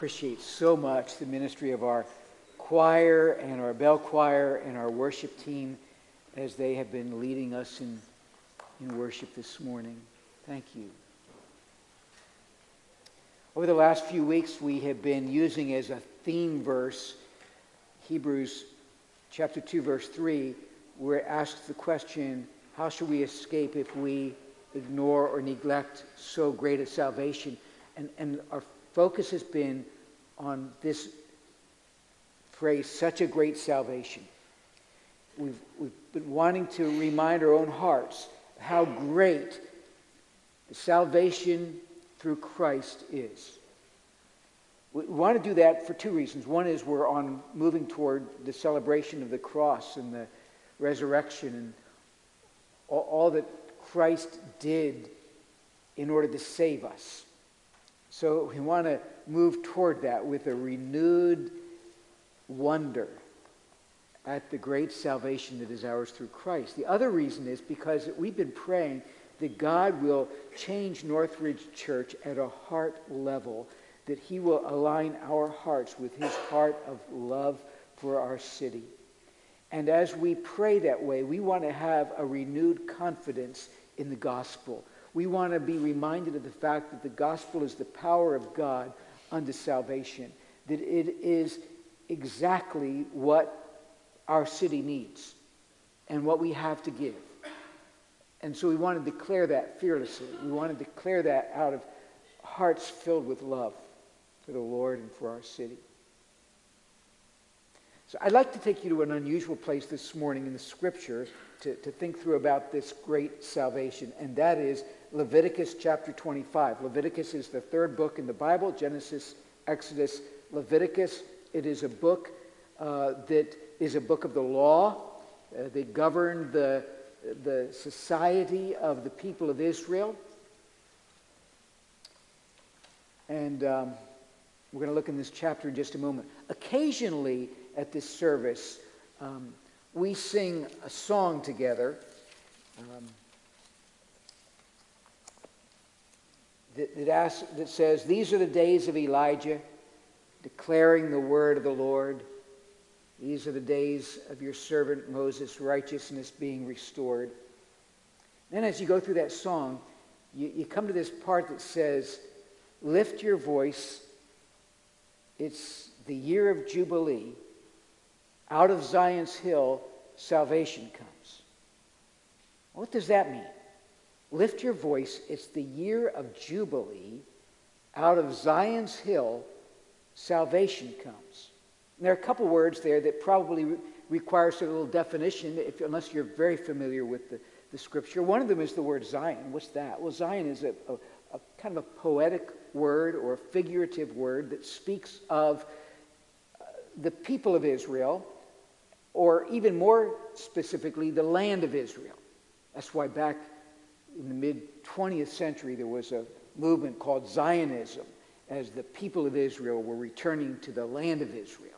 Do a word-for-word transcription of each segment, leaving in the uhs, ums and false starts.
Appreciate so much the ministry of our choir and our bell choir and our worship team as they have been leading us in, in worship this morning. Thank you. Over the last few weeks, we have been using as a theme verse Hebrews chapter two, verse three, where it asks the question, how shall we escape if we ignore or neglect so great a salvation? And, and our focus has been on this phrase, such a great salvation. We've, we've been wanting to remind our own hearts how great the salvation through Christ is. We want to do that for two reasons. One is we're on moving toward the celebration of the cross and the resurrection and all, all that Christ did in order to save us. So we want to move toward that with a renewed wonder at the great salvation that is ours through Christ. The other reason is because we've been praying that God will change Northridge Church at a heart level, that he will align our hearts with his heart of love for our city. And as we pray that way, we want to have a renewed confidence in the gospel. We want to be reminded of the fact that the gospel is the power of God unto salvation, that it is exactly what our city needs and what we have to give. And so we want to declare that fearlessly. We want to declare that out of hearts filled with love for the Lord and for our city. So I'd like to take you to an unusual place this morning in the Scripture to, to think through about this great salvation, and that is Leviticus chapter twenty-five. Leviticus is the third book in the Bible, Genesis, Exodus, Leviticus. It is a book uh, that is a book of the law uh, that governed the, the society of the people of Israel. And um, we're going to look in this chapter in just a moment. Occasionally at this service, um, we sing a song together um, that, that, asks, that says, "These are the days of Elijah, declaring the word of the Lord. These are the days of your servant Moses, righteousness being restored." Then as you go through that song, you, you come to this part that says, "Lift your voice. It's the year of Jubilee. Out of Zion's hill, salvation comes." What does that mean? Lift your voice. It's the year of Jubilee. Out of Zion's hill, salvation comes. And there are a couple words there that probably re- requires a little definition, if, unless you're very familiar with the, the Scripture. One of them is the word Zion. What's that? Well, Zion is a, a, a kind of a poetic word or a figurative word that speaks of uh, the people of Israel, or even more specifically, the land of Israel. That's why back in the mid-twentieth century there was a movement called Zionism, as the people of Israel were returning to the land of Israel.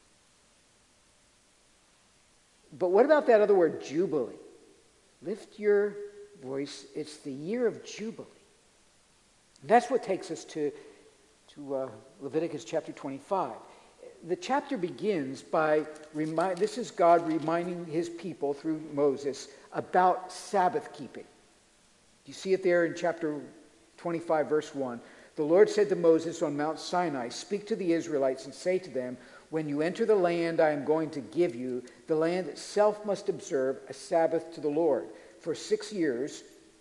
But what about that other word, Jubilee? Lift your voice. It's the year of Jubilee. That's what takes us to, to uh, Leviticus chapter twenty-five. The chapter begins by, remind, this is God reminding his people through Moses about Sabbath keeping. You see it there in chapter twenty-five, verse one. "The Lord said to Moses on Mount Sinai, speak to the Israelites and say to them, when you enter the land I am going to give you, the land itself must observe a Sabbath to the Lord. For six years,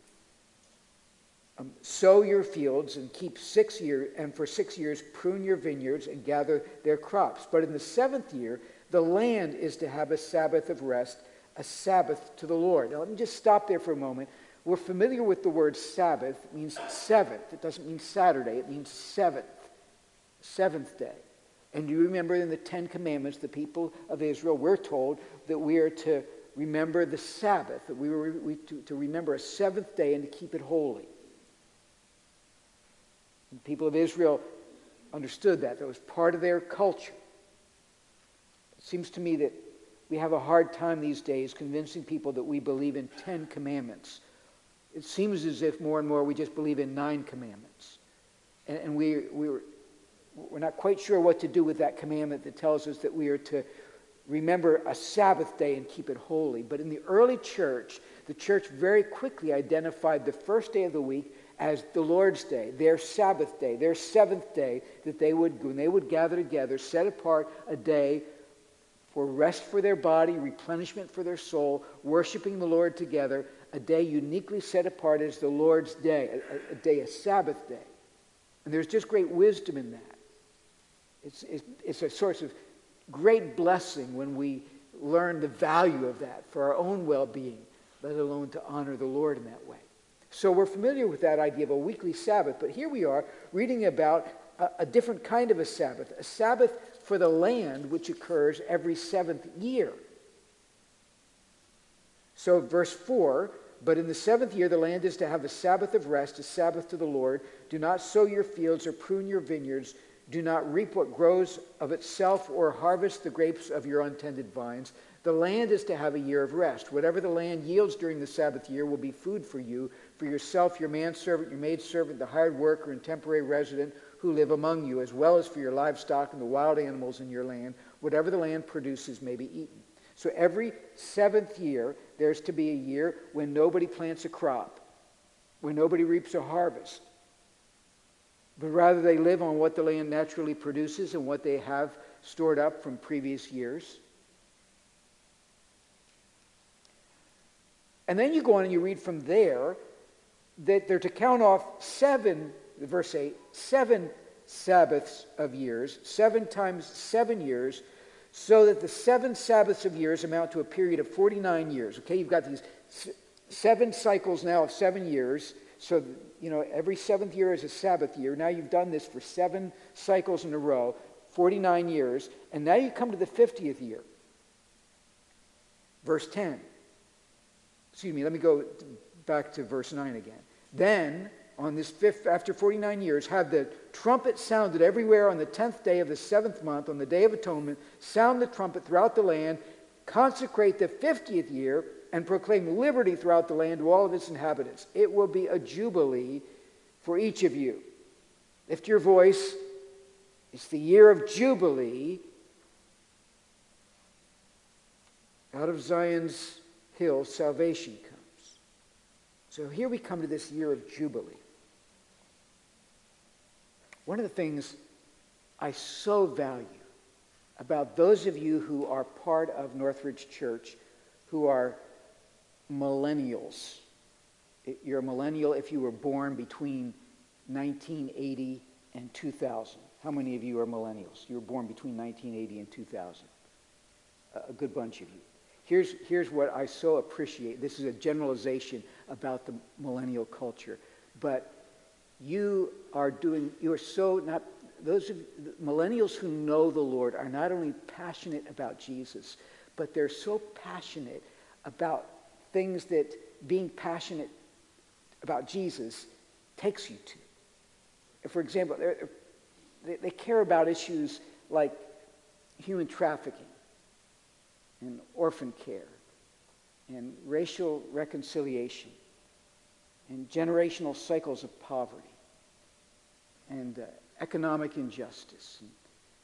um, sow your fields and keep six years, and for six years prune your vineyards and gather their crops. But in the seventh year, the land is to have a Sabbath of rest, a Sabbath to the Lord." Now let me just stop there for a moment. We're familiar with the word Sabbath. It means seventh. It doesn't mean Saturday. It means seventh. Seventh day. And you remember in the Ten Commandments, the people of Israel, we're told that we are to remember the Sabbath, that we were we, to, to remember a seventh day and to keep it holy. And the people of Israel understood that. That was part of their culture. It seems to me that we have a hard time these days convincing people that we believe in Ten Commandments. It seems as if more and more we just believe in nine commandments. And, and we, we, we're not quite sure what to do with that commandment that tells us that we are to remember a Sabbath day and keep it holy. But in the early church, the church very quickly identified the first day of the week as the Lord's Day, their Sabbath day, their seventh day, that they would, when they would gather together, set apart a day for rest for their body, replenishment for their soul, worshiping the Lord together, a day uniquely set apart as the Lord's day, a, a day, a Sabbath day. And there's just great wisdom in that. It's, it's, it's a source of great blessing when we learn the value of that for our own well-being, let alone to honor the Lord in that way. So we're familiar with that idea of a weekly Sabbath, but here we are reading about a, a different kind of a Sabbath, a Sabbath for the land which occurs every seventh year. So verse four, but in the seventh year the land is to have a Sabbath of rest, a Sabbath to the Lord. Do not sow your fields or prune your vineyards. Do not reap what grows of itself or harvest the grapes of your untended vines. The land is to have a year of rest. Whatever the land yields during the Sabbath year will be food for you, for yourself, your manservant, your maidservant, the hired worker and temporary resident who live among you, as well as for your livestock and the wild animals in your land. Whatever the land produces may be eaten. So every seventh year, there's to be a year when nobody plants a crop, when nobody reaps a harvest, but rather they live on what the land naturally produces and what they have stored up from previous years. And then you go on and you read from there that they're to count off seven, verse eight, seven Sabbaths of years, seven times seven years, so that the seven Sabbaths of years amount to a period of forty-nine years. Okay, you've got these seven cycles now of seven years. So, you know, every seventh year is a Sabbath year. Now you've done this for seven cycles in a row, forty-nine years. And now you come to the fiftieth year. Verse ten. Excuse me, let me go back to verse nine again. Then, on this fifth, after forty-nine years, have the trumpet sounded everywhere on the tenth day of the seventh month, on the Day of Atonement. Sound the trumpet throughout the land. Consecrate the fiftieth year and proclaim liberty throughout the land to all of its inhabitants. It will be a jubilee for each of you. Lift your voice. It's the year of Jubilee. Out of Zion's hill, salvation comes. So here we come to this year of Jubilee. One of the things I so value about those of you who are part of Northridge Church, who are millennials. You're a millennial if you were born between nineteen eighty and two thousand. How many of you are millennials? You were born between nineteen eighty and two thousand. A good bunch of you. Here's, here's what I so appreciate. This is a generalization about the millennial culture. But you are doing, you are so not, those of, millennials who know the Lord are not only passionate about Jesus, but they're so passionate about things that being passionate about Jesus takes you to. For example, they, they care about issues like human trafficking and orphan care and racial reconciliation and generational cycles of poverty and uh, economic injustice. And,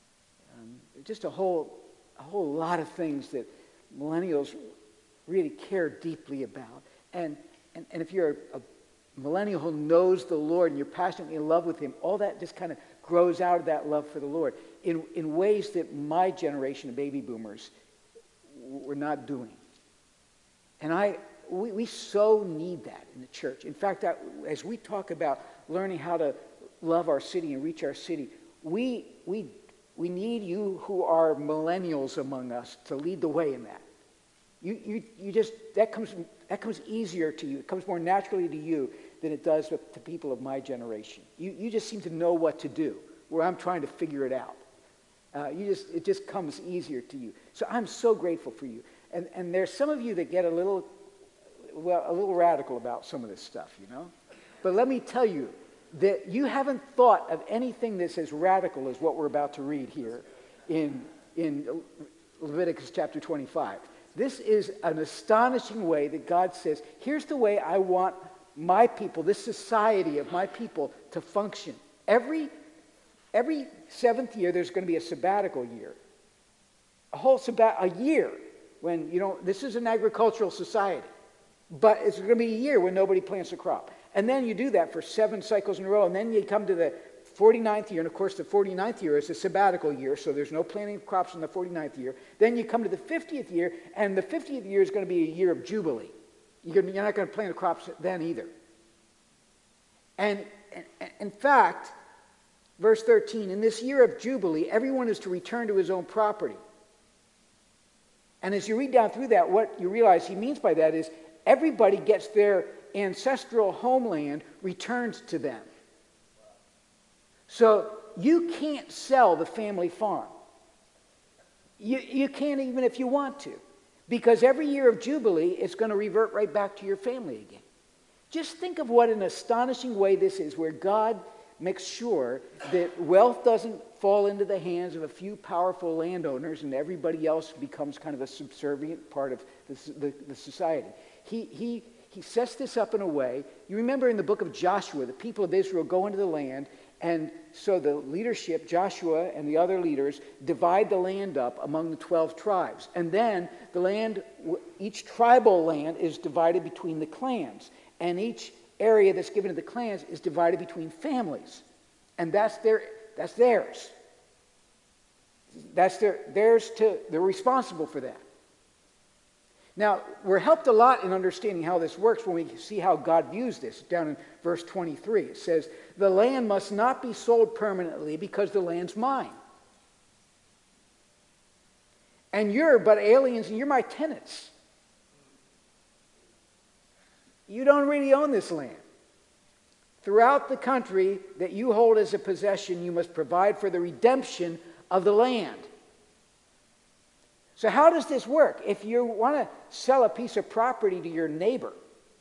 um, just a whole, a whole lot of things that millennials really care deeply about. And, and, and if you're a, a millennial who knows the Lord and you're passionately in love with him, all that just kind of grows out of that love for the Lord in, in ways that my generation of baby boomers were not doing. And I, we, we so need that in the church. In fact, I, as we talk about learning how to love our city and reach our city, we, we, we need you who are millennials among us to lead the way in that. You, you, you just, that comes, that comes easier to you. It comes more naturally to you than it does with the people of my generation. You, you just seem to know what to do, where I'm trying to figure it out. Uh, you just, it just comes easier to you. So I'm so grateful for you. And, and there's some of you that get a little, well, a little radical about some of this stuff, you know. But let me tell you that you haven't thought of anything that's as radical as what we're about to read here in, in Leviticus chapter twenty-five. This is an astonishing way that God says, here's the way I want my people, this society of my people, to function. Every Every seventh year, there's going to be a sabbatical year. A whole sabbat, a year when, you know, this is an agricultural society. But it's going to be a year when nobody plants a crop. And then you do that for seven cycles in a row. And then you come to the forty-ninth year. And of course, the forty-ninth year is a sabbatical year. So there's no planting of crops in the forty-ninth year. Then you come to the fiftieth year. And the fiftieth year is going to be a year of Jubilee. You're not going to plant the crops then either. And, and in fact, verse thirteen, in this year of Jubilee, everyone is to return to his own property. And as you read down through that, what you realize he means by that is everybody gets their ancestral homeland returned to them. So you can't sell the family farm. You, you can't even if you want to. Because every year of Jubilee, it's going to revert right back to your family again. Just think of what an astonishing way this is, where God makes sure that wealth doesn't fall into the hands of a few powerful landowners and everybody else becomes kind of a subservient part of the, the, the society. He, he, he sets this up in a way. You remember in the book of Joshua, the people of Israel go into the land, and so the leadership, Joshua and the other leaders, divide the land up among the twelve tribes. And then the land, each tribal land is divided between the clans. And each area that's given to the clans is divided between families. And that's their that's theirs. That's their theirs to they're responsible for that. Now, we're helped a lot in understanding how this works when we see how God views this. Down in verse twenty-three, it says, "The land must not be sold permanently because the land's mine. And you're but aliens and you're my tenants. You don't really own this land. Throughout the country that you hold as a possession, you must provide for the redemption of the land." So how does this work? If you want to sell a piece of property to your neighbor,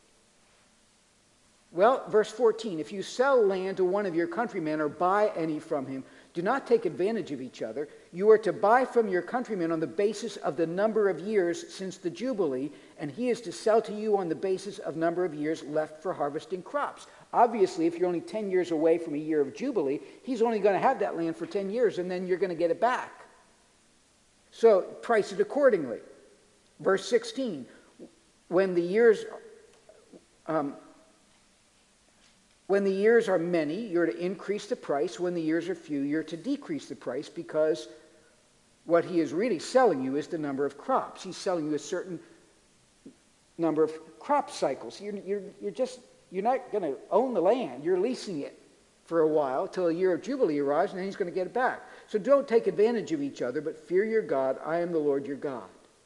well, verse fourteen, "If you sell land to one of your countrymen or buy any from him, do not take advantage of each other. You are to buy from your countryman on the basis of the number of years since the Jubilee, and he is to sell to you on the basis of number of years left for harvesting crops." Obviously, if you're only ten years away from a year of Jubilee, he's only going to have that land for ten years, and then you're going to get it back. So price it accordingly. Verse sixteen, when the years um, when the years are many, you're to increase the price. When the years are few, you're to decrease the price, because what he is really selling you is the number of crops. He's selling you a certain number of crop cycles. You're, you're, you're just you're not going to own the land. You're leasing it for a while till a year of Jubilee arrives, and then he's going to get it back. So don't take advantage of each other, but fear your God. I am the Lord your God.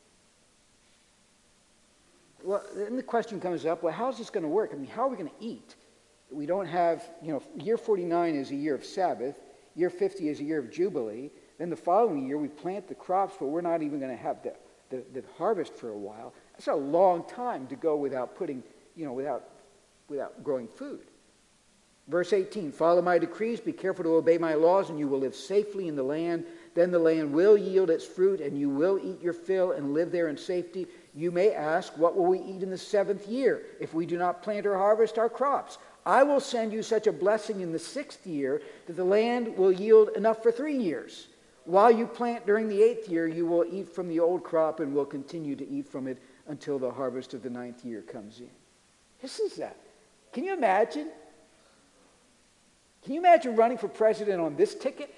Well, then the question comes up, well, how's this going to work? I mean, how are we going to eat? We don't have, you know, year forty-nine is a year of Sabbath. Year fifty is a year of Jubilee. Then the following year, we plant the crops, but we're not even going to have the, the, the harvest for a while. That's a long time to go without putting, you know, without, without growing food. Verse eighteen, "Follow my decrees, be careful to obey my laws, and you will live safely in the land. Then the land will yield its fruit, and you will eat your fill and live there in safety. You may ask, what will we eat in the seventh year if we do not plant or harvest our crops? I will send you such a blessing in the sixth year that the land will yield enough for three years. While you plant during the eighth year, you will eat from the old crop and will continue to eat from it until the harvest of the ninth year comes in." This is that. Can you imagine? Can you imagine running for president on this ticket?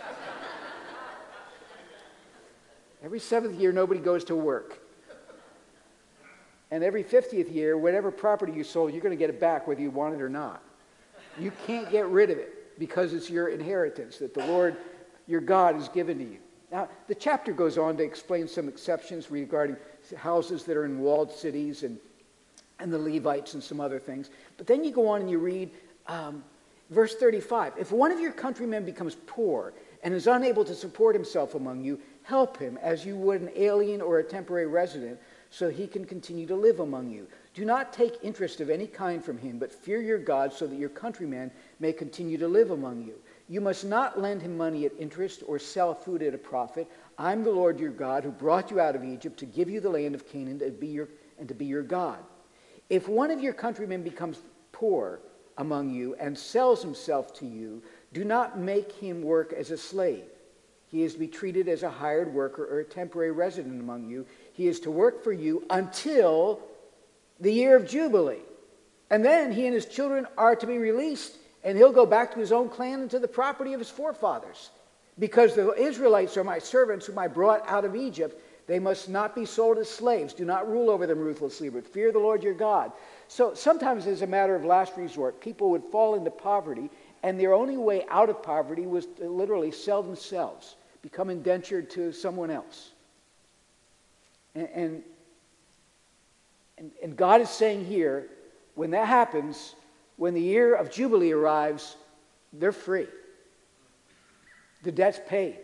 Every seventh year, nobody goes to work. And every fiftieth year, whatever property you sold, you're going to get it back whether you want it or not. You can't get rid of it because it's your inheritance that the Lord, your God, has given to you. Now, the chapter goes on to explain some exceptions regarding houses that are in walled cities and, and the Levites and some other things. But then you go on and you read um, verse thirty-five. "If one of your countrymen becomes poor and is unable to support himself among you, help him as you would an alien or a temporary resident, so he can continue to live among you. Do not take interest of any kind from him, but fear your God, so that your countrymen may continue to live among you. You must not lend him money at interest or sell food at a profit. I'm the Lord your God, who brought you out of Egypt to give you the land of Canaan to be your, and to be your God. If one of your countrymen becomes poor among you and sells himself to you Do not make him work as a slave. He is to be treated as a hired worker or a temporary resident among you. He is to work for you until the year of Jubilee. And then he and his children are to be released, and he'll go back to his own clan and to the property of his forefathers. Because the Israelites are my servants whom I brought out of Egypt. They must not be sold as slaves. Do not rule over them ruthlessly, but fear the Lord your God. So sometimes as a matter of last resort, people would fall into poverty, and their only way out of poverty was to literally sell themselves, become indentured to someone else. And, and, and, and God is saying here, when that happens, when the year of Jubilee arrives, they're free. The debt's paid.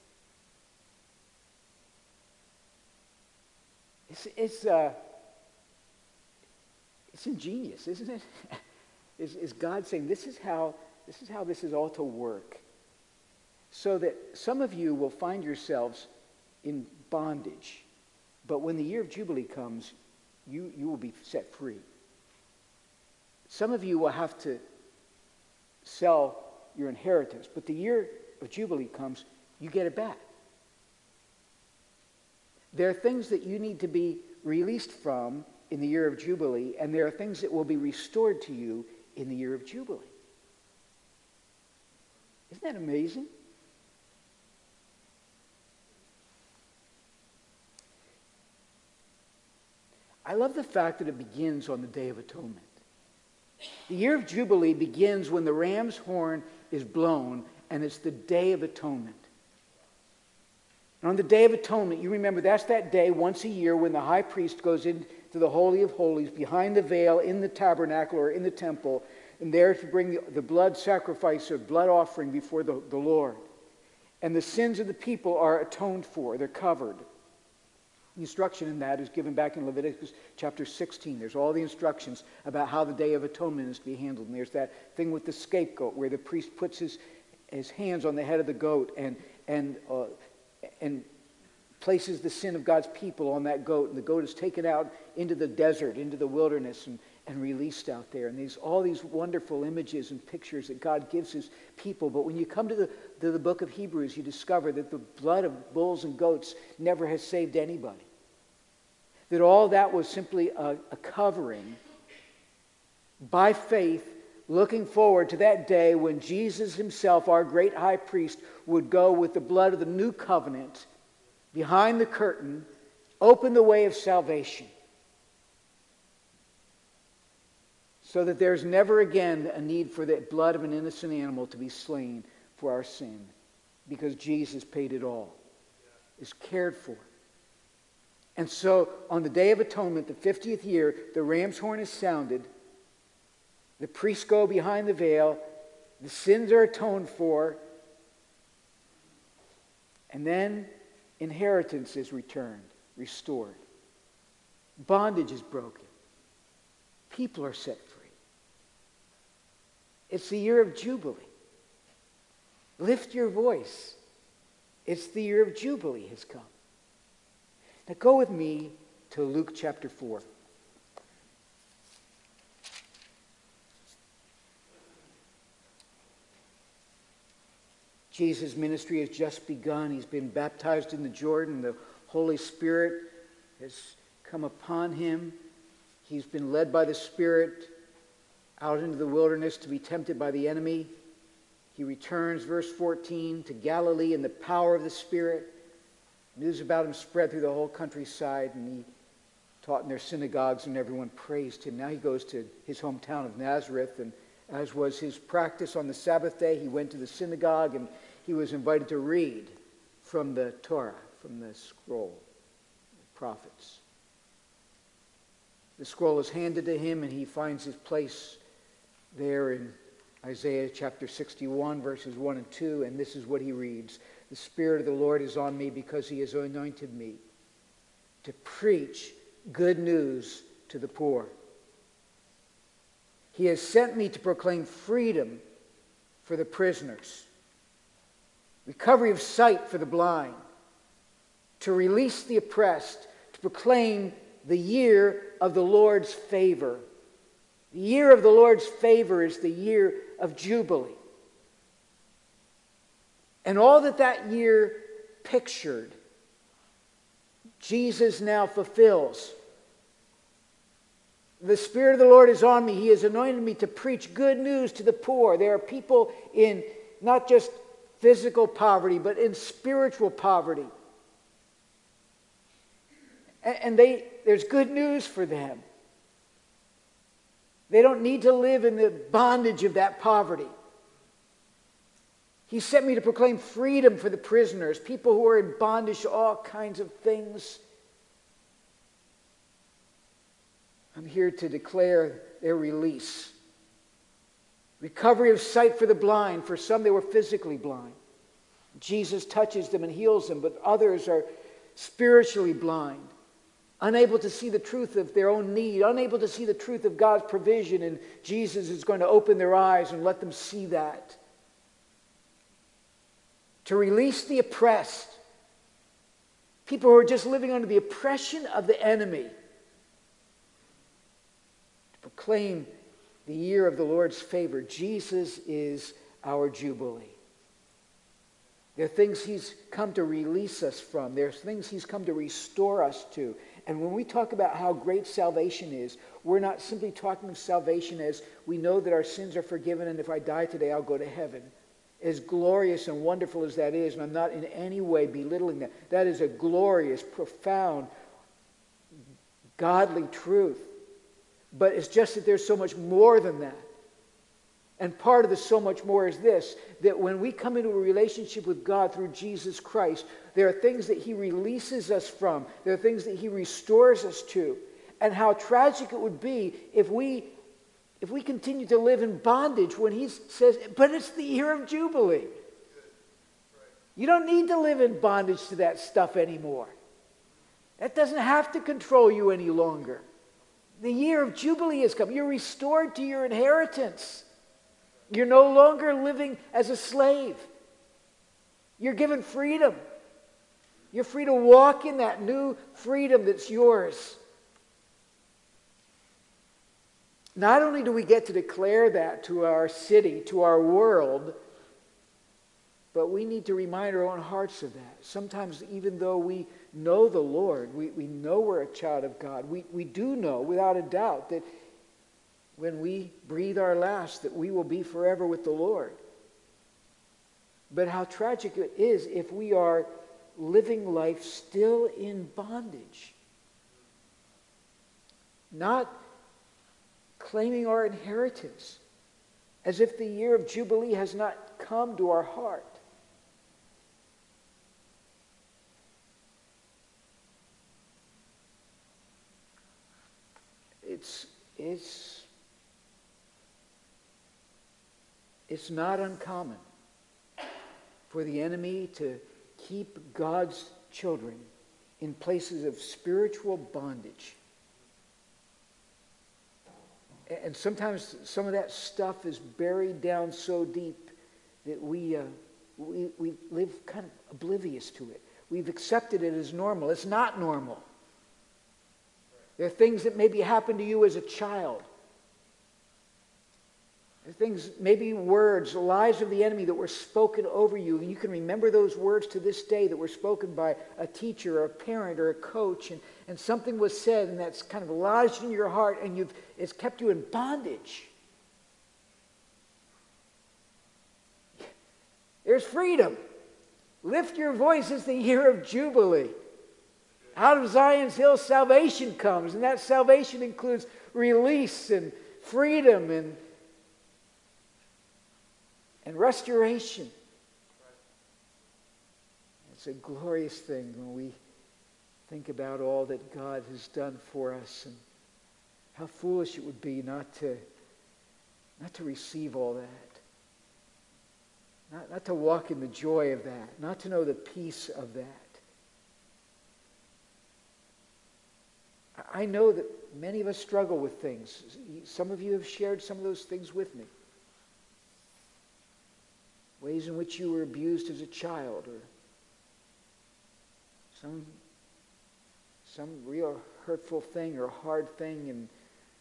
It's, it's, uh, it's ingenious, isn't it? is, is God saying, this is how this is how this is all to work. So that some of you will find yourselves in bondage. But when the year of Jubilee comes, you, you will be set free. Some of you will have to sell your inheritance. But the year of Jubilee comes, you get it back. There are things that you need to be released from in the year of Jubilee, and there are things that will be restored to you in the year of Jubilee. Isn't that amazing? I love the fact that it begins on the Day of Atonement. The year of Jubilee begins when the ram's horn is blown, and it's the Day of Atonement. And on the Day of Atonement, you remember that's that day once a year when the high priest goes into the Holy of Holies, behind the veil in the tabernacle or in the temple, and there to bring the, the blood sacrifice or blood offering before the, the Lord. And the sins of the people are atoned for. They're covered. The instruction in that is given back in Leviticus chapter sixteen. There's all the instructions about how the Day of Atonement is to be handled. And there's that thing with the scapegoat where the priest puts his, his hands on the head of the goat and, and, uh, and places the sin of God's people on that goat. And the goat is taken out into the desert, into the wilderness, and, and released out there. And these all these wonderful images and pictures that God gives his people. But when you come to the, to the book of Hebrews, you discover that the blood of bulls and goats never has saved anybody. That all that was simply a, a covering by faith, looking forward to that day when Jesus himself, our great high priest, would go with the blood of the new covenant behind the curtain, open the way of salvation. So that there's never again a need for the blood of an innocent animal to be slain for our sin. Because Jesus paid it all. Is cared for. And so on the Day of Atonement, the fiftieth year, the ram's horn is sounded. The priests go behind the veil. The sins are atoned for. And then inheritance is returned, restored. Bondage is broken. People are set free. It's the year of Jubilee. Lift your voice. It's the year of Jubilee has come. Now go with me to Luke chapter four. Jesus' ministry has just begun. He's been baptized in the Jordan. The Holy Spirit has come upon him. He's been led by the Spirit out into the wilderness to be tempted by the enemy. He returns, verse fourteen, to Galilee in the power of the Spirit. News about him spread through the whole countryside, and he taught in their synagogues, and everyone praised him. Now he goes to his hometown of Nazareth, and as was his practice on the Sabbath day, he went to the synagogue, and he was invited to read from the Torah, from the scroll, the prophets. The scroll is handed to him, and he finds his place there in Isaiah chapter sixty-one, verses one and two, and this is what he reads. The Spirit of the Lord is on me because he has anointed me to preach good news to the poor. He has sent me to proclaim freedom for the prisoners, recovery of sight for the blind, to release the oppressed, to proclaim the year of the Lord's favor. The year of the Lord's favor is the year of Jubilee. And all that that year pictured, Jesus now fulfills. The Spirit of the Lord is on me. He has anointed me to preach good news to the poor. There are people in not just physical poverty, but in spiritual poverty. And they, there's good news for them. They don't need to live in the bondage of that poverty. He sent me to proclaim freedom for the prisoners, people who are in bondage to all kinds of things. I'm here to declare their release. Recovery of sight for the blind. For some, they were physically blind. Jesus touches them and heals them, but others are spiritually blind, unable to see the truth of their own need, unable to see the truth of God's provision, and Jesus is going to open their eyes and let them see that. To release the oppressed, people who are just living under the oppression of the enemy. To proclaim the year of the Lord's favor. Jesus is our Jubilee. There are things He's come to release us from. There are things He's come to restore us to. And when we talk about how great salvation is, we're not simply talking of salvation as we know that our sins are forgiven and if I die today, I'll go to heaven. As glorious and wonderful as that is, and I'm not in any way belittling that, that is a glorious, profound, godly truth. But it's just that there's so much more than that. And part of the so much more is this, that when we come into a relationship with God through Jesus Christ, there are things that He releases us from. There are things that He restores us to. And how tragic it would be if we, if we continue to live in bondage when He says, but it's the year of Jubilee. You don't need to live in bondage to that stuff anymore. That doesn't have to control you any longer. The year of Jubilee has come. You're restored to your inheritance. You're no longer living as a slave. You're given freedom. You're free to walk in that new freedom that's yours. Not only do we get to declare that to our city, to our world, but we need to remind our own hearts of that. Sometimes even though we know the Lord, we, we know we're a child of God, we, we do know without a doubt that when we breathe our last, that we will be forever with the Lord. But how tragic it is if we are living life still in bondage. Not claiming our inheritance, as if the year of Jubilee has not come to our heart. It's, it's, it's not uncommon for the enemy to keep God's children in places of spiritual bondage. And sometimes some of that stuff is buried down so deep that we, uh, we, we live kind of oblivious to it. We've accepted it as normal. It's not normal. There are things that maybe happened to you as a child. There are things, maybe words, lies of the enemy that were spoken over you. And you can remember those words to this day that were spoken by a teacher or a parent or a coach. And, and something was said and that's kind of lodged in your heart and you've, it's kept you in bondage. There's freedom. Lift your voice. It's the year of Jubilee. Out of Zion's hill, salvation comes, and that salvation includes release and freedom and, and restoration. It's a glorious thing when we think about all that God has done for us and how foolish it would be not to, not to receive all that, not, not to walk in the joy of that, not to know the peace of that. I know that many of us struggle with things. Some of you have shared some of those things with me. Ways in which you were abused as a child, or some, some real hurtful thing or hard thing and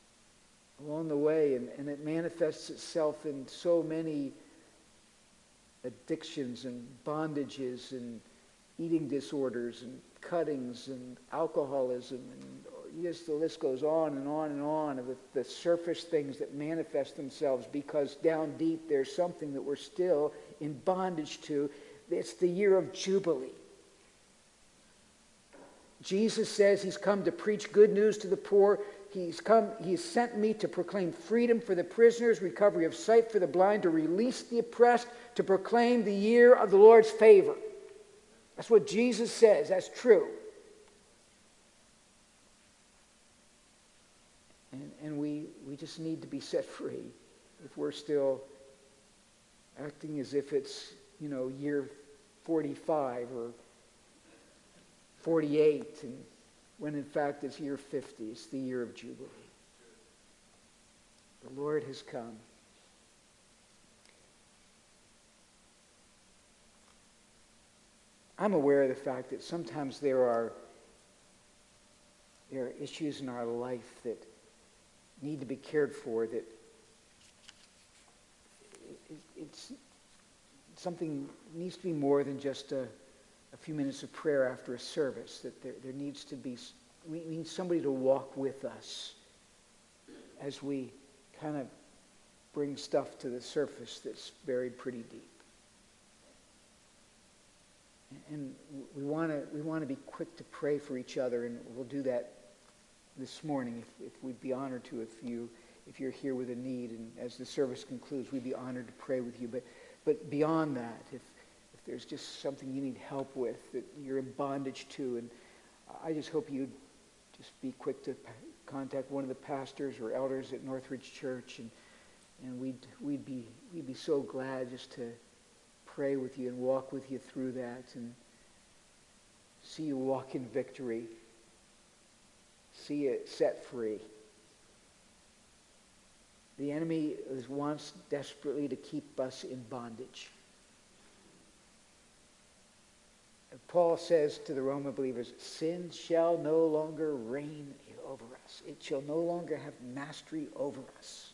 along the way, and, and it manifests itself in so many addictions and bondages and eating disorders and cuttings and alcoholism, and yes, the list goes on and on and on of the, the surface things that manifest themselves because down deep there's something that we're still in bondage to. It's the year of Jubilee. Jesus says he's come to preach good news to the poor. He's come, he's sent me to proclaim freedom for the prisoners, recovery of sight for the blind, to release the oppressed, to proclaim the year of the Lord's favor. That's what Jesus says. That's true. And, and we, we just need to be set free if we're still acting as if it's, you know, year forty-five or forty-eight, and when in fact it's year fifty. It's the year of Jubilee. The Lord has come. I'm aware of the fact that sometimes there are, there are issues in our life that need to be cared for, that it, it's something needs to be more than just a, a few minutes of prayer after a service, that there, there needs to be, we need somebody to walk with us as we kind of bring stuff to the surface that's buried pretty deep. And we want to we want to be quick to pray for each other, and we'll do that this morning if, if we'd be honored to. If you if you're here with a need, and as the service concludes, we'd be honored to pray with you. But but beyond that, if if there's just something you need help with that you're in bondage to, and I just hope you'd just be quick to contact one of the pastors or elders at Northridge Church, and and we'd we'd be we'd be so glad just to pray with you and walk with you through that and see you walk in victory, see you set free. The enemy is wants desperately to keep us in bondage. Paul says to the Roman believers, sin shall no longer reign over us. It shall no longer have mastery over us.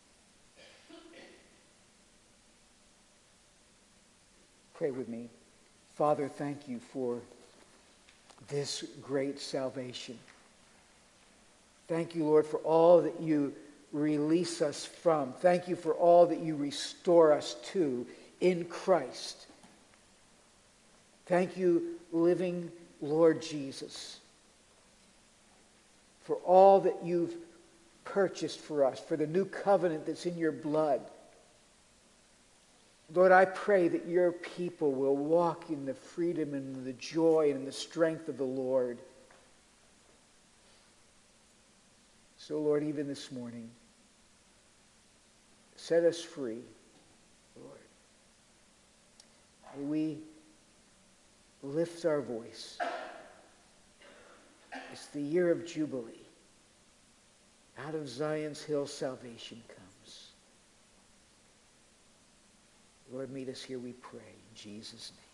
Pray with me. Father, thank you for this great salvation. Thank you, Lord, for all that you release us from. Thank you for all that you restore us to in Christ. Thank you, living Lord Jesus, for all that you've purchased for us, for the new covenant that's in your blood. Lord, I pray that your people will walk in the freedom and the joy and the strength of the Lord. So, Lord, even this morning, set us free, Lord. May we lift our voice. It's the year of Jubilee. Out of Zion's hill, salvation comes. Lord, meet us here, we pray, in Jesus' name.